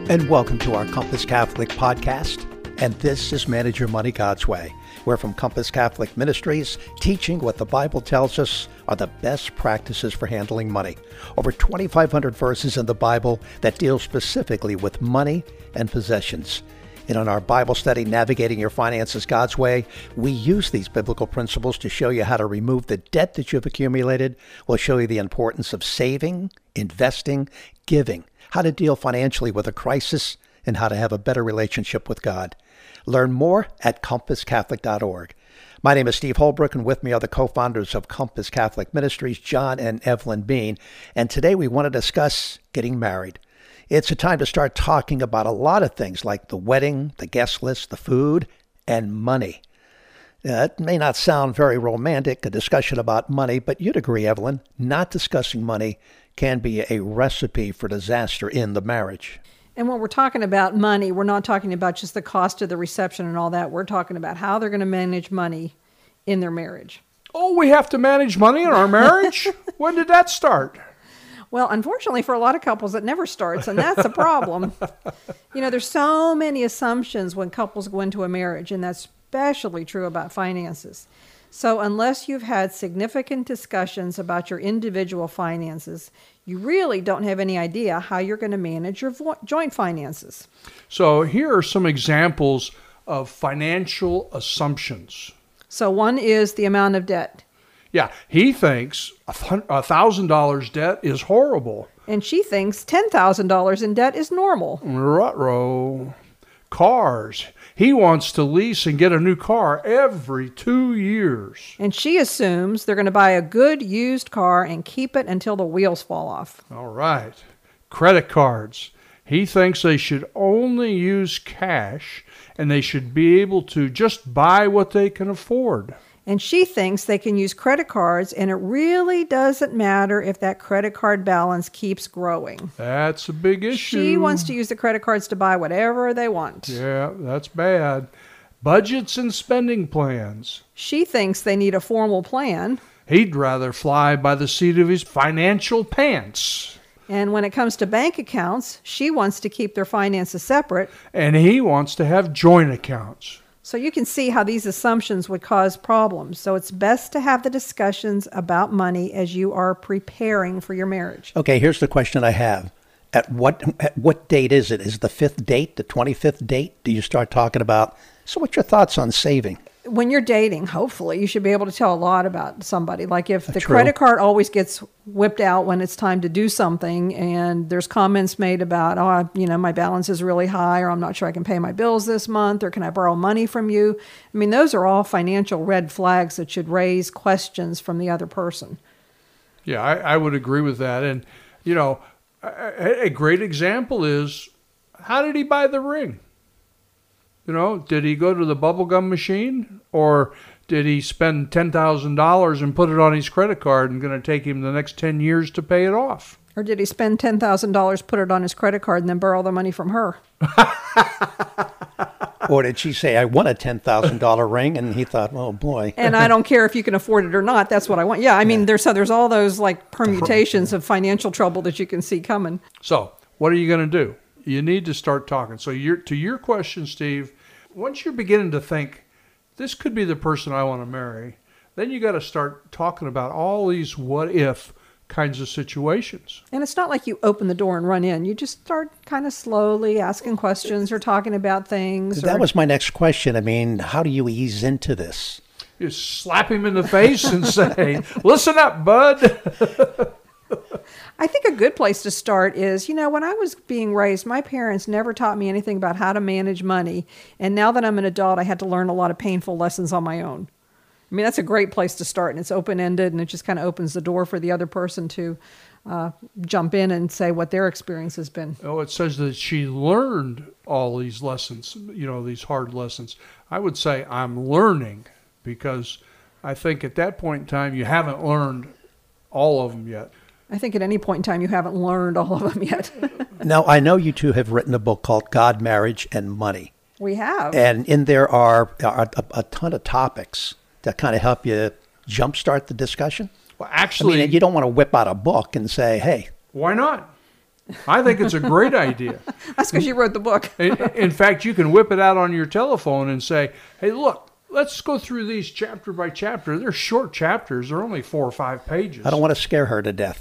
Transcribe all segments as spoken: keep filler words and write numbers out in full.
And welcome to our Compass Catholic podcast. And this is Manage Your Money God's Way. We're from Compass Catholic Ministries, teaching what the Bible tells us are the best practices for handling money. Over twenty-five hundred verses in the Bible that deal specifically with money and possessions. And in our Bible study, Navigating Your Finances God's Way, we use these biblical principles to show you how to remove the debt that you've accumulated. We'll show you the importance of saving, investing, giving, how to deal financially with a crisis, and how to have a better relationship with God. Learn more at compass catholic dot org. My name is Steve Holbrook, and with me are the co-founders of Compass Catholic Ministries, John and Evelyn Bean. And today we want to discuss getting married. It's a time to start talking about a lot of things like the wedding, the guest list, the food, and money. Uh, it may not sound very romantic, a discussion about money, but you'd agree, Evelyn, not discussing money can be a recipe for disaster in the marriage. And when we're talking about money, we're not talking about just the cost of the reception and all that. We're talking about how they're going to manage money in their marriage. Oh, we have to manage money in our marriage? When did that start? Well, unfortunately, for a lot of couples, it never starts, and that's a problem. You know, there's so many assumptions when couples go into a marriage, and that's especially true about finances. So unless you've had significant discussions about your individual finances, you really don't have any idea how you're going to manage your vo- joint finances. So here are some examples of financial assumptions. So one is the amount of debt. Yeah, he thinks a one thousand dollars debt is horrible. And she thinks ten thousand dollars in debt is normal. Ruh-roh. Cars. He wants to lease and get a new car every two years. And she assumes they're going to buy a good used car and keep it until the wheels fall off. All right. Credit cards. He thinks they should only use cash and they should be able to just buy what they can afford. And she thinks they can use credit cards, and it really doesn't matter if that credit card balance keeps growing. That's a big issue. She wants to use the credit cards to buy whatever they want. Yeah, that's bad. Budgets and spending plans. She thinks they need a formal plan. He'd rather fly by the seat of his financial pants. And when it comes to bank accounts, she wants to keep their finances separate. And he wants to have joint accounts. So you can see how these assumptions would cause problems. So it's best to have the discussions about money as you are preparing for your marriage. Okay, here's the question I have. At what at what date is it? Is it the fifth date, the twenty-fifth date? Do you start talking about, so what's your thoughts on saving? When you're dating, hopefully, you should be able to tell a lot about somebody. Like if the True. credit card always gets whipped out when it's time to do something, and there's comments made about, oh, you know, my balance is really high, or I'm not sure I can pay my bills this month, or can I borrow money from you? I mean, those are all financial red flags that should raise questions from the other person. Yeah, I, I would agree with that. And, you know, a, a great example is, how did he buy the ring? You know, did he go to the bubblegum machine, or did he spend ten thousand dollars and put it on his credit card and going to take him the next ten years to pay it off? Or did he spend ten thousand dollars, put it on his credit card, and then borrow the money from her? Or did she say, I want a ten thousand dollars ring, and he thought, oh boy. And I don't care if you can afford it or not, that's what I want. Yeah, I mean, yeah. there's so there's all those like permutations of financial trouble that you can see coming. So what are you going to do? You need to start talking. So you're, to your question, Steve, once you're beginning to think, this could be the person I want to marry, then you got to start talking about all these what-if kinds of situations. And it's not like you open the door and run in. You just start kind of slowly asking questions or talking about things. That or... was my next question. I mean, how do you ease into this? You slap him in the face and say, listen up, bud. I think a good place to start is, you know, when I was being raised, my parents never taught me anything about how to manage money. And now that I'm an adult, I had to learn a lot of painful lessons on my own. I mean, that's a great place to start, and it's open-ended, and it just kind of opens the door for the other person to uh, jump in and say what their experience has been. Oh, it says that she learned all these lessons, you know, these hard lessons. I would say I'm learning, because I think at that point in time, you haven't learned all of them yet. I think at any point in time, you haven't learned all of them yet. Now, I know you two have written a book called God, Marriage, and Money. We have. And in there are, are a, a ton of topics that kind of help you jumpstart the discussion. Well, actually, I mean, you don't want to whip out a book and say, hey. Why not? I think it's a great idea. That's because you wrote the book. in, in fact, you can whip it out on your telephone and say, hey, look, let's go through these chapter by chapter. They're short chapters. They're only four or five pages. I don't want to scare her to death.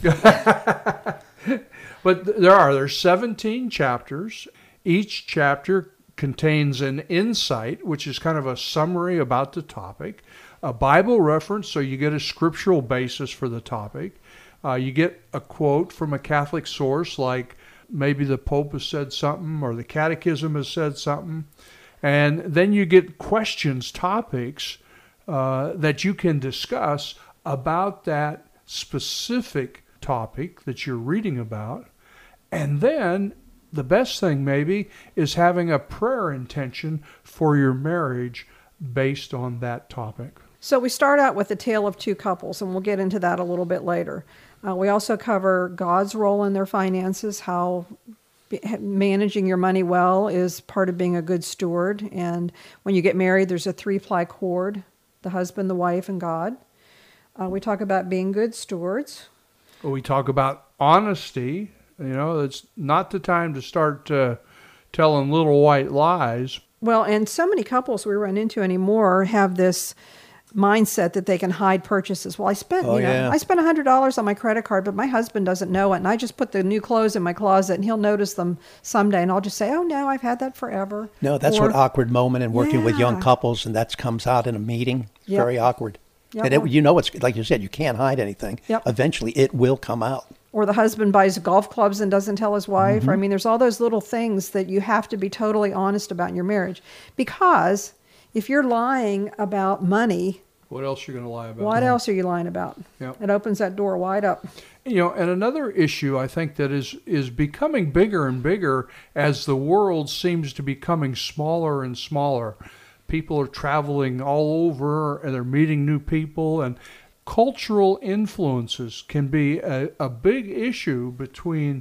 But there are. There's seventeen chapters. Each chapter contains an insight, which is kind of a summary about the topic, a Bible reference, so you get a scriptural basis for the topic. Uh, you get a quote from a Catholic source, like maybe the Pope has said something or the Catechism has said something. And then you get questions, topics uh, that you can discuss about that specific topic that you're reading about. And then the best thing maybe is having a prayer intention for your marriage based on that topic. So we start out with the tale of two couples, and we'll get into that a little bit later. Uh, we also cover God's role in their finances, how be, managing your money well is part of being a good steward. And when you get married, there's a three-ply cord, the husband, the wife, and God. Uh, we talk about being good stewards. We talk about honesty. You know, it's not the time to start uh, telling little white lies. Well, and so many couples we run into anymore have this mindset that they can hide purchases. Well, I spent, Oh, you know, yeah. I spent one hundred dollars on my credit card, but my husband doesn't know it, and I just put the new clothes in my closet, and he'll notice them someday, and I'll just say, oh, no, I've had that forever. No, that's Or, what awkward moment in working with young Yeah. couples, and that comes out in a meeting. Yep. Very awkward. Yep. And it, you know, it's like you said, you can't hide anything. Yep. Eventually, it will come out. Or the husband buys golf clubs and doesn't tell his wife. Mm-hmm. Or, I mean, there's all those little things that you have to be totally honest about in your marriage. Because if you're lying about money, What else are you going to lie about? what else are you lying about? Yep. It opens that door wide up. You know, and another issue I think that is is becoming bigger and bigger as the world seems to be becoming smaller and smaller. People are traveling all over and they're meeting new people, and cultural influences can be a, a big issue between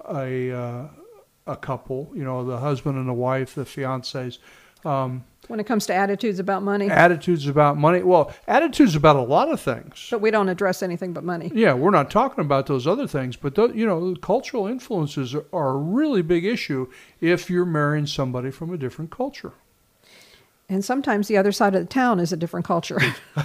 a uh, a couple, you know, the husband and the wife, the fiancés. Um, When it comes to attitudes about money. attitudes about money. Well, attitudes about a lot of things. But we don't address anything but money. Yeah, we're not talking about those other things, but th- you know, cultural influences are, are a really big issue if you're marrying somebody from a different culture. And sometimes the other side of the town is a different culture.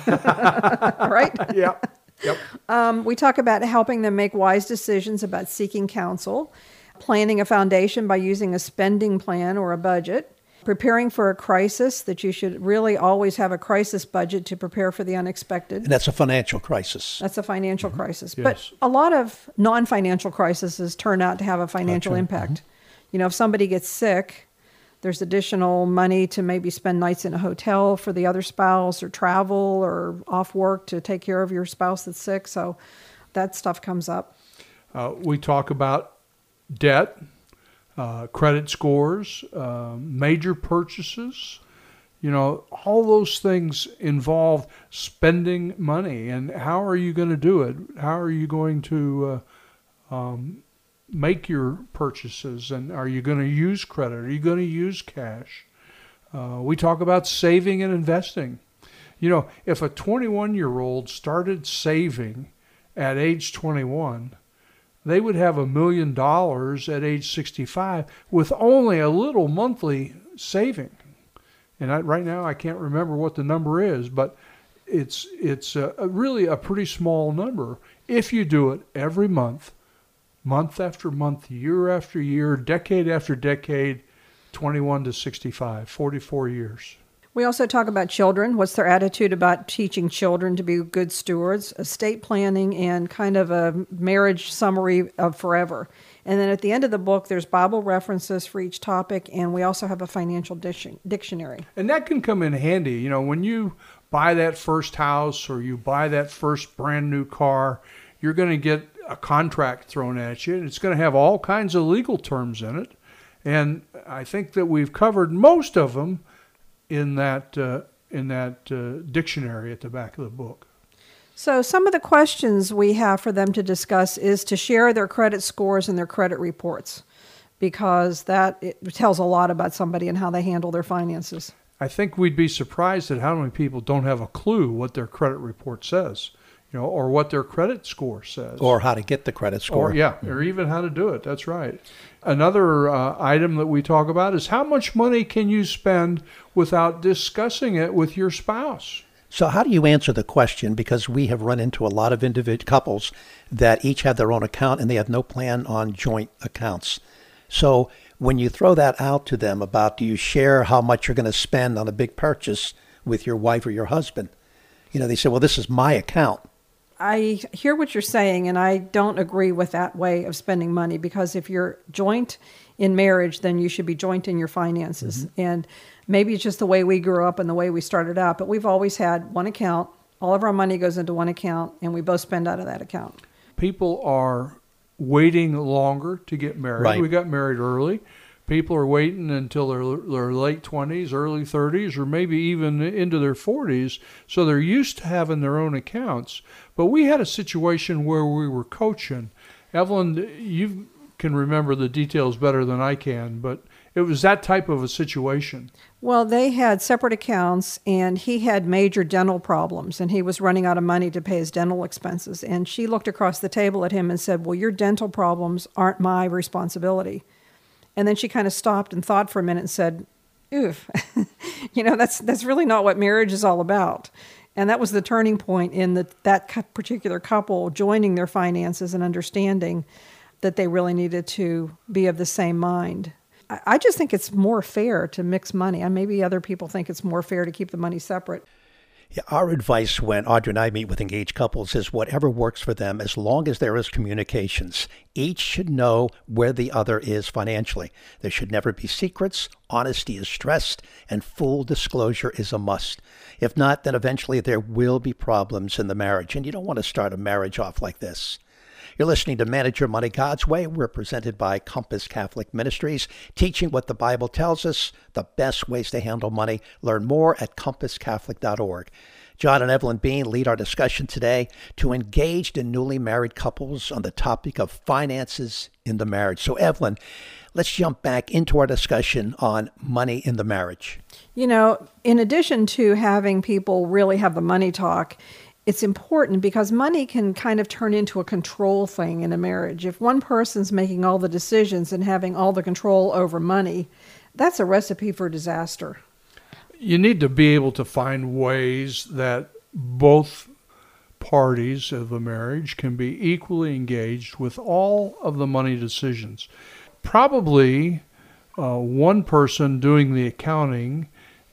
Right? Yeah. Yep. Um, we talk about helping them make wise decisions about seeking counsel, planning a foundation by using a spending plan or a budget, preparing for a crisis, that you should really always have a crisis budget to prepare for the unexpected. And that's a financial crisis. That's a financial crisis. Yes. But a lot of non-financial crises turn out to have a financial Gotcha. impact. You know, if somebody gets sick, there's additional money to maybe spend nights in a hotel for the other spouse, or travel, or off work to take care of your spouse that's sick. So that stuff comes up. Uh, we talk about debt, uh, credit scores, uh, major purchases. You know, all those things involve spending money. And how are you going to do it? How are you going to uh, um, make your purchases? And are you going to use credit? Are you going to use cash? Uh, we talk about saving and investing. You know, if a twenty-one-year-old started saving at age twenty-one, they would have a million dollars at age sixty-five with only a little monthly saving. And I, right now, I can't remember what the number is, but it's it's a, a really a pretty small number if you do it every month, month after month, year after year, decade after decade, twenty-one to sixty-five, forty-four years. We also talk about children. What's their attitude about teaching children to be good stewards, estate planning, and kind of a marriage summary of forever. And then at the end of the book, there's Bible references for each topic, and we also have a financial dic- dictionary. And that can come in handy. You know, when you buy that first house or you buy that first brand new car, you're going to get a contract thrown at you, and it's going to have all kinds of legal terms in it. And I think that we've covered most of them in that uh, in that uh, dictionary at the back of the book. So some of the questions we have for them to discuss is to share their credit scores and their credit reports, because that it tells a lot about somebody and how they handle their finances. I think we'd be surprised at how many people don't have a clue what their credit report says. you know, or what their credit score says. Or how to get the credit score. Or, yeah, or even how to do it. That's right. Another uh, item that we talk about is how much money can you spend without discussing it with your spouse? So how do you answer the question? Because we have run into a lot of individual couples that each have their own account and they have no plan on joint accounts. So when you throw that out to them about, do you share how much you're going to spend on a big purchase with your wife or your husband? You know, they say, well, this is my account. I hear what you're saying, and I don't agree with that way of spending money, because if you're joint in marriage, then you should be joint in your finances. Mm-hmm. And maybe it's just the way we grew up and the way we started out, but we've always had one account. All of our money goes into one account, and we both spend out of that account. People are waiting longer to get married. Right. We got married early. People are waiting until their, their late twenties, early thirties, or maybe even into their forties. So they're used to having their own accounts. But we had a situation where we were coaching. Evelyn, you can remember the details better than I can, but it was that type of a situation. Well, they had separate accounts, and he had major dental problems, and he was running out of money to pay his dental expenses. And she looked across the table at him and said, well, your dental problems aren't my responsibility. And then she kind of stopped and thought for a minute and said, oof, you know, that's that's really not what marriage is all about. And that was the turning point in the, that particular couple joining their finances and understanding that they really needed to be of the same mind. I, I just think it's more fair to mix money. And maybe other people think it's more fair to keep the money separate. Yeah, our advice when Audrey and I meet with engaged couples is whatever works for them, as long as there is communications. Each should know where the other is financially. There should never be secrets. Honesty is stressed, and full disclosure is a must. If not, then eventually there will be problems in the marriage, and you don't want to start a marriage off like this. You're listening to Manage Your Money God's Way. We're presented by Compass Catholic Ministries, teaching what the Bible tells us, the best ways to handle money. Learn more at compass catholic dot org. John and Evelyn Bean lead our discussion today to engaged and newly married couples on the topic of finances in the marriage. So, Evelyn, let's jump back into our discussion on money in the marriage. You know, in addition to having people really have the money talk, it's important because money can kind of turn into a control thing in a marriage. If one person's making all the decisions and having all the control over money, that's a recipe for disaster. You need to be able to find ways that both parties of the marriage can be equally engaged with all of the money decisions. Probably uh, one person doing the accounting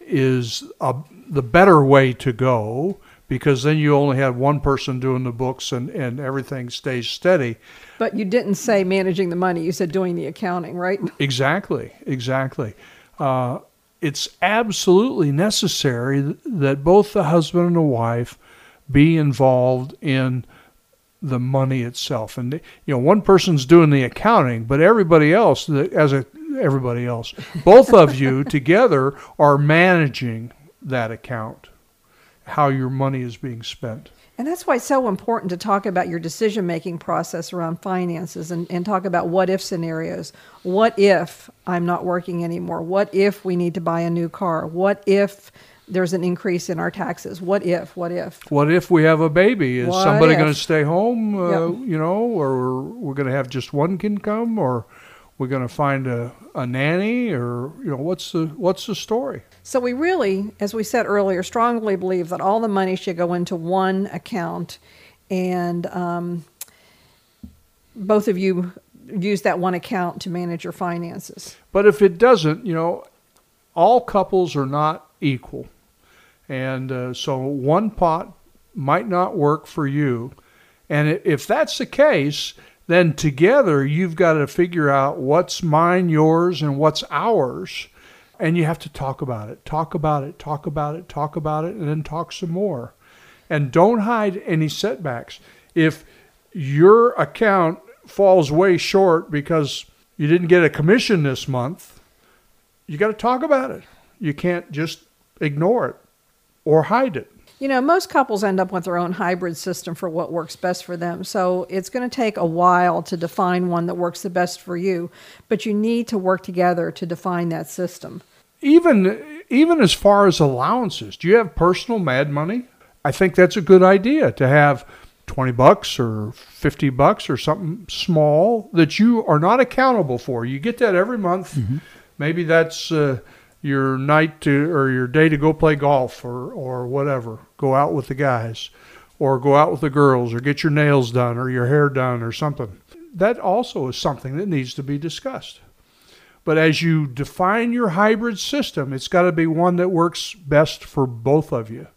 is a, the better way to go, because then you only have one person doing the books and, and everything stays steady. But you didn't say managing the money. You said doing the accounting, right? Exactly, exactly. Uh, it's absolutely necessary that both the husband and the wife be involved in the money itself. And, you know, one person's doing the accounting, but everybody else, as a everybody else, both of you together are managing that account, how your money is being spent. And that's why it's so important to talk about your decision-making process around finances and, and talk about what-if scenarios. What if I'm not working anymore? What if we need to buy a new car? What if there's an increase in our taxes? What if, what if? What if we have a baby? Is What somebody if? going to stay home, uh, Yep. you know, or we're going to have just one income, or we're going to find a, a nanny, or, you know, what's the what's the story? So we really, as we said earlier, strongly believe that all the money should go into one account, and um, both of you use that one account to manage your finances. But if it doesn't, you know, all couples are not equal. And uh, so one pot might not work for you. And i- if that's the case, then together you've got to figure out what's mine, yours, and what's ours. And you have to talk about it, talk about it, talk about it, talk about it, and then talk some more. And don't hide any setbacks. If your account falls way short because you didn't get a commission this month, you got to talk about it. You can't just ignore it or hide it. You know, most couples end up with their own hybrid system for what works best for them. So it's going to take a while to define one that works the best for you, but you need to work together to define that system. Even even as far as allowances, do you have personal mad money? I think that's a good idea to have twenty bucks or fifty bucks or something small that you are not accountable for. You get that every month. Mm-hmm. Maybe that's uh, your night to, or your day to go play golf or, or whatever. Go out with the guys or go out with the girls or get your nails done or your hair done or something. That also is something that needs to be discussed. But as you define your hybrid system, it's got to be one that works best for both of you.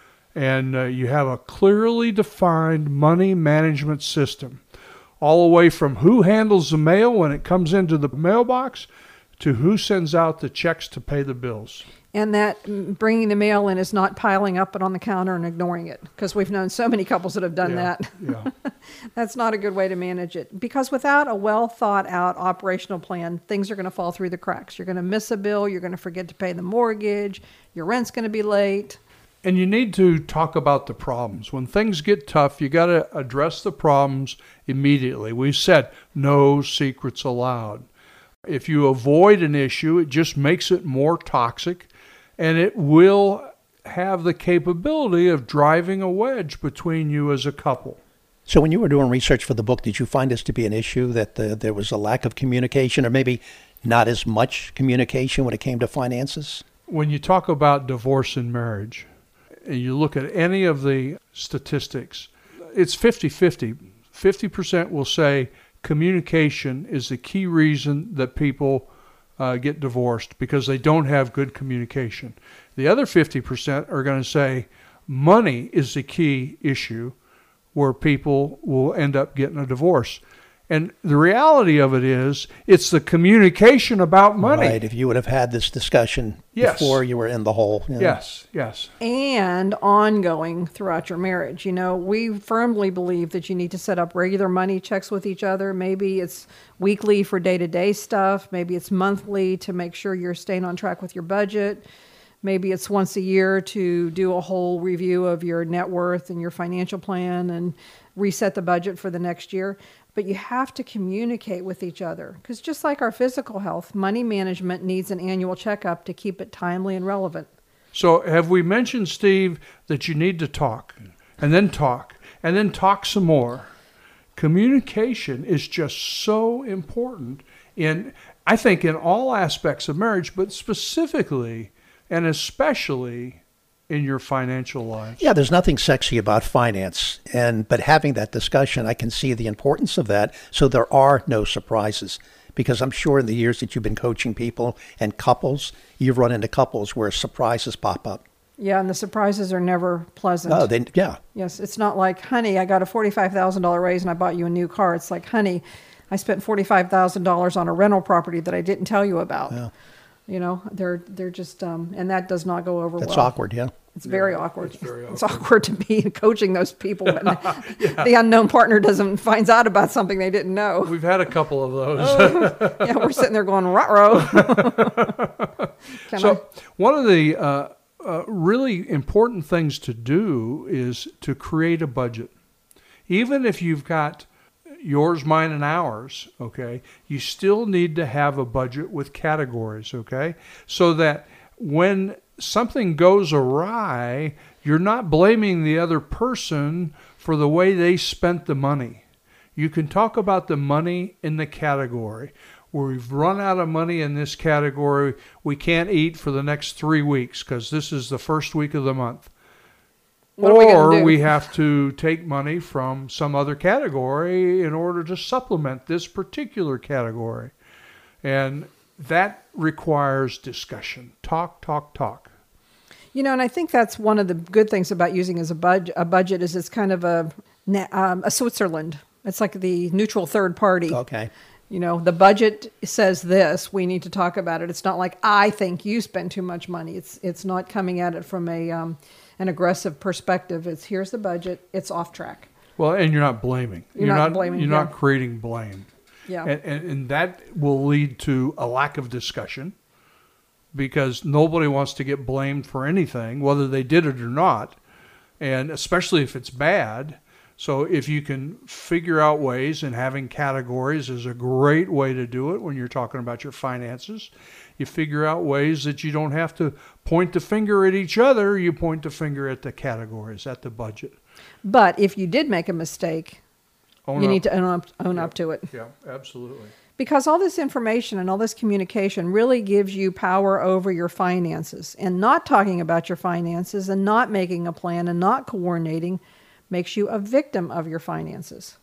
And uh, you have a clearly defined money management system, all the way from who handles the mail when it comes into the mailbox to who sends out the checks to pay the bills. And that bringing the mail in is not piling up it on the counter and ignoring it, because we've known so many couples that have done yeah, that. Yeah. That's not a good way to manage it, because without a well thought out operational plan, things are going to fall through the cracks. You're going to miss a bill. You're going to forget to pay the mortgage. Your rent's going to be late. And you need to talk about the problems. When things get tough, you got to address the problems immediately. We said no secrets allowed. If you avoid an issue, it just makes it more toxic, and it will have the capability of driving a wedge between you as a couple. So when you were doing research for the book, did you find this to be an issue, that the, there was a lack of communication, or maybe not as much communication when it came to finances? When you talk about divorce and marriage, and you look at any of the statistics, it's fifty-fifty. fifty percent will say communication is the key reason that people uh, get divorced, because they don't have good communication. The other fifty percent are going to say money is the key issue where people will end up getting a divorce. And the reality of it is, it's the communication about money. Right, if you would have had this discussion yes. before you were in the hole. You know? Yes, yes. And ongoing throughout your marriage. You know, we firmly believe that you need to set up regular money checks with each other. Maybe it's weekly for day-to-day stuff. Maybe it's monthly to make sure you're staying on track with your budget. Maybe it's once a year to do a whole review of your net worth and your financial plan and reset the budget for the next year. But you have to communicate with each other, because just like our physical health, money management needs an annual checkup to keep it timely and relevant. So have we mentioned, Steve, that you need to talk and then talk and then talk some more? Communication is just so important in, I think, in all aspects of marriage, but specifically and especially in your financial lives. Yeah, there's nothing sexy about finance, and but having that discussion, I can see the importance of that, so there are no surprises. Because I'm sure in the years that you've been coaching people and couples, you've run into couples where surprises pop up. Yeah, and the surprises are never pleasant. Oh, they, yeah. Yes, it's not like, honey, I got a forty-five thousand dollars raise and I bought you a new car. It's like, honey, I spent forty-five thousand dollars on a rental property that I didn't tell you about. Yeah. You know, they're they're just, um, and that does not go over That's well. That's awkward, yeah. It's very yeah, awkward. It's, very awkward. It's awkward to be coaching those people when yeah. the unknown partner doesn't finds out about something they didn't know. We've had a couple of those. Oh, yeah, we're sitting there going, ruh-roh. So I? one of the uh, uh, really important things to do is to create a budget. Even if you've got yours, mine, and ours, okay, you still need to have a budget with categories, okay, so that when something goes awry, you're not blaming the other person for the way they spent the money. You can talk about the money in the category. Where we've run out of money in this category, we can't eat for the next three weeks because this is the first week of the month. What are we gonna or do? we have to take money from some other category in order to supplement this particular category. And that requires discussion. Talk, talk, talk. You know, and I think that's one of the good things about using as a, bud- a budget is it's kind of a, um, a Switzerland. It's like the neutral third party. Okay. You know, the budget says this, we need to talk about it. It's not like, I think you spend too much money. It's it's not coming at it from a um, an aggressive perspective. It's, here's the budget, it's off track. Well, and you're not blaming. You're not blaming, You're yeah. not creating blame. Yeah. And, and, and that will lead to a lack of discussion because nobody wants to get blamed for anything, whether they did it or not, and especially if it's bad. So if you can figure out ways, and having categories is a great way to do it when you're talking about your finances. You figure out ways that you don't have to point the finger at each other. You point the finger at the categories, at the budget. But if you did make a mistake, Own you up. need to own up, own Yeah. up to it. Yeah, absolutely. Because all this information and all this communication really gives you power over your finances. And not talking about your finances and not making a plan and not coordinating makes you a victim of your finances.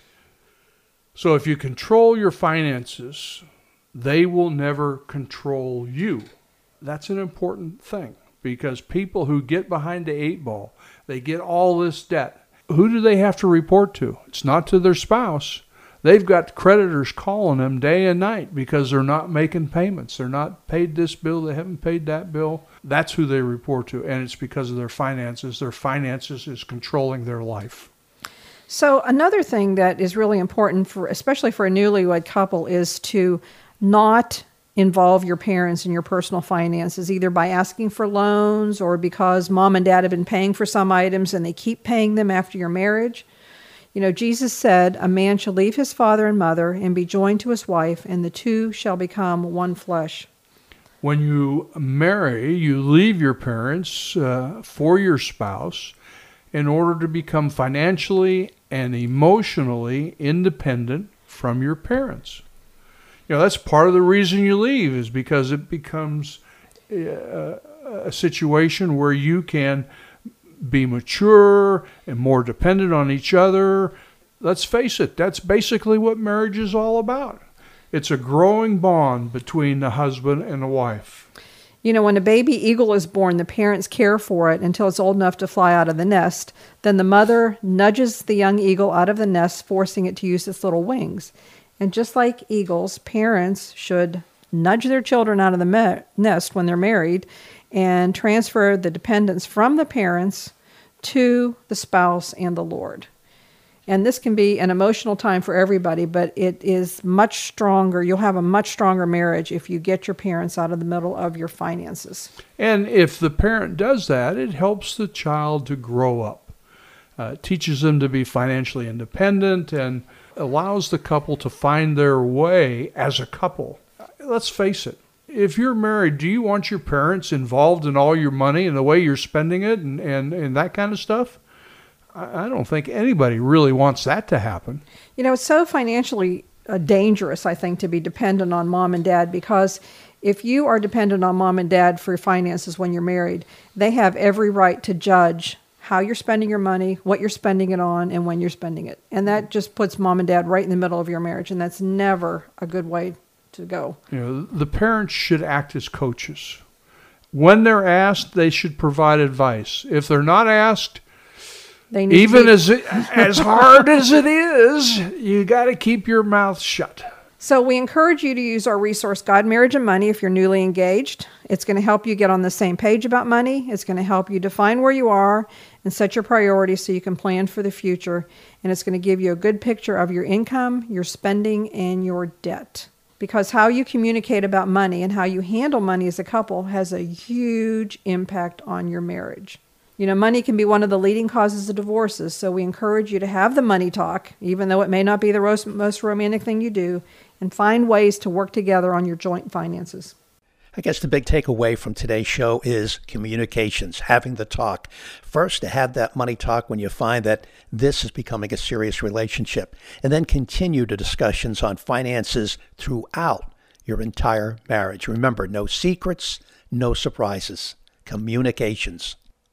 So if you control your finances, they will never control you. That's an important thing, because people who get behind the eight ball, they get all this debt. Who do they have to report to? It's not to their spouse. They've got creditors calling them day and night because they're not making payments. They're not paid this bill. They haven't paid that bill. That's who they report to, and it's because of their finances. Their finances is controlling their life. So another thing that is really important, for, especially for a newlywed couple, is to not involve your parents in your personal finances, either by asking for loans or because mom and dad have been paying for some items and they keep paying them after your marriage. You know, Jesus said, a man shall leave his father and mother and be joined to his wife, and the two shall become one flesh. When you marry, you leave your parents uh, for your spouse in order to become financially and emotionally independent from your parents. You know, that's part of the reason you leave, is because it becomes a, a situation where you can be mature and more dependent on each other. Let's face it, that's basically what marriage is all about. It's a growing bond between the husband and the wife. You know, when a baby eagle is born, the parents care for it until it's old enough to fly out of the nest. Then the mother nudges the young eagle out of the nest, forcing it to use its little wings. And just like eagles, parents should nudge their children out of the me- nest when they're married and transfer the dependence from the parents to the spouse and the Lord. And this can be an emotional time for everybody, but it is much stronger. You'll have a much stronger marriage if you get your parents out of the middle of your finances. And if the parent does that, it helps the child to grow up. Uh, it teaches them to be financially independent and allows the couple to find their way as a couple. Let's face it. If you're married, do you want your parents involved in all your money and the way you're spending it and, and, and that kind of stuff? I, I don't think anybody really wants that to happen. You know, it's so financially uh, dangerous, I think, to be dependent on mom and dad, because if you are dependent on mom and dad for your finances when you're married, they have every right to judge how you're spending your money, what you're spending it on, and when you're spending it. And that just puts mom and dad right in the middle of your marriage, and that's never a good way to go. You know, the parents should act as coaches. When they're asked, they should provide advice. If they're not asked, They need even to be- as it, as hard as it is, you got to keep your mouth shut. So we encourage you to use our resource, God, Marriage, and Money, if you're newly engaged. It's going to help you get on the same page about money. It's going to help you define where you are and set your priorities so you can plan for the future. And it's going to give you a good picture of your income, your spending, and your debt. Because how you communicate about money and how you handle money as a couple has a huge impact on your marriage. You know, money can be one of the leading causes of divorces, so we encourage you to have the money talk, even though it may not be the most, most romantic thing you do, and find ways to work together on your joint finances. I guess the big takeaway from today's show is communications, having the talk. First, to have that money talk when you find that this is becoming a serious relationship, and then continue the discussions on finances throughout your entire marriage. Remember, no secrets, no surprises. Communications.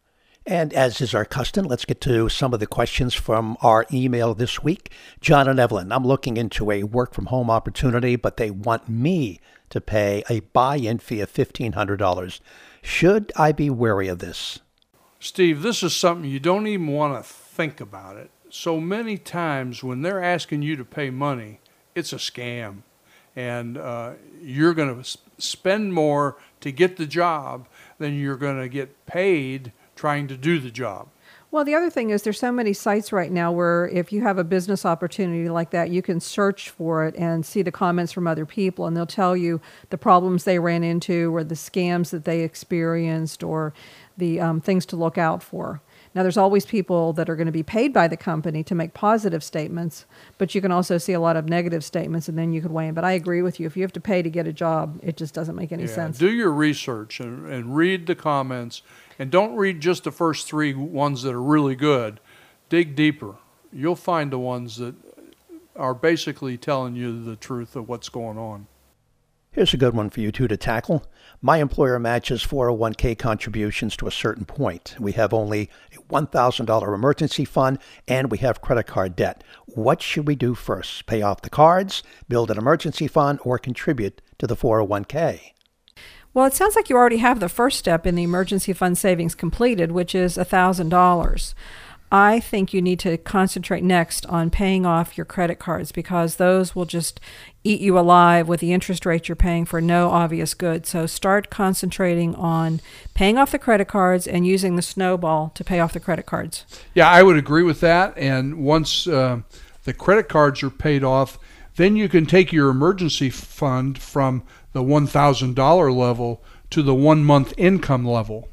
And as is our custom, let's get to some of the questions from our email this week. John and Evelyn, I'm looking into a work-from-home opportunity, but they want me to pay a buy-in fee of fifteen hundred dollars. Should I be wary of this? Steve, this is something you don't even want to think about it. So many times when they're asking you to pay money, it's a scam. And uh, you're going to spend more to get the job than you're going to get paid trying to do the job. Well, the other thing is there's so many sites right now where if you have a business opportunity like that, you can search for it and see the comments from other people, and they'll tell you the problems they ran into or the scams that they experienced or the um, things to look out for. Now, there's always people that are going to be paid by the company to make positive statements, but you can also see a lot of negative statements, and then you could weigh in. But I agree with you. If you have to pay to get a job, it just doesn't make any Yeah, sense. do your research and, and read the comments. And don't read just the first three ones that are really good. dig deeper. You'll find the ones that are basically telling you the truth of what's going on. Here's a good one for you two to tackle. My employer matches four oh one k contributions to a certain point. We have only a one thousand dollars emergency fund, and we have credit card debt. What should we do first? Pay off the cards, build an emergency fund, or contribute to the four oh one k? Well, it sounds like you already have the first step in the emergency fund savings completed, which is one thousand dollars. I think you need to concentrate next on paying off your credit cards, because those will just eat you alive with the interest rate you're paying for no obvious good. So start concentrating on paying off the credit cards and using the snowball to pay off the credit cards. Yeah, I would agree with that. And once uh, the credit cards are paid off, then you can take your emergency fund from the one thousand dollars level to the one-month income level.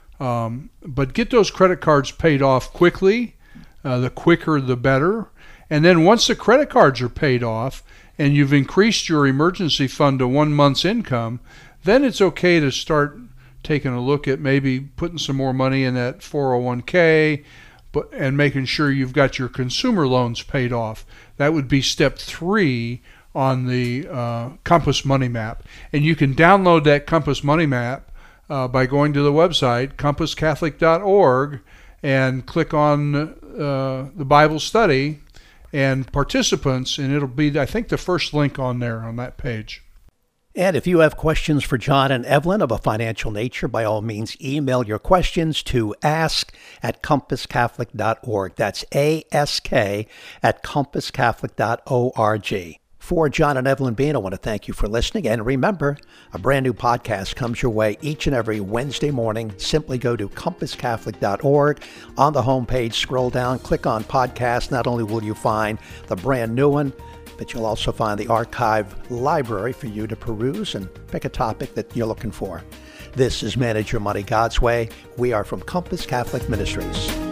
Um, but get those credit cards paid off quickly. Uh, the quicker, the better. And then once the credit cards are paid off and you've increased your emergency fund to one month's income, then it's okay to start taking a look at maybe putting some more money in that four oh one k, but and making sure you've got your consumer loans paid off. That would be step three on the uh, Compass Money Map. And you can download that Compass Money Map Uh, by going to the website, compass catholic dot org, and click on uh, the Bible study and participants, and it'll be, I think, the first link on there on that page. And if you have questions for John and Evelyn of a financial nature, by all means, email your questions to ask at compass catholic dot org. That's A S K at compass catholic dot org. For John and Evelyn Bean, I want to thank you for listening. And remember, a brand new podcast comes your way each and every Wednesday morning. Simply go to compass catholic dot org. On the homepage, scroll down, click on podcast. Not only will you find the brand new one, but you'll also find the archive library for you to peruse and pick a topic that you're looking for. This is Manage Your Money God's Way. We are from Compass Catholic Ministries.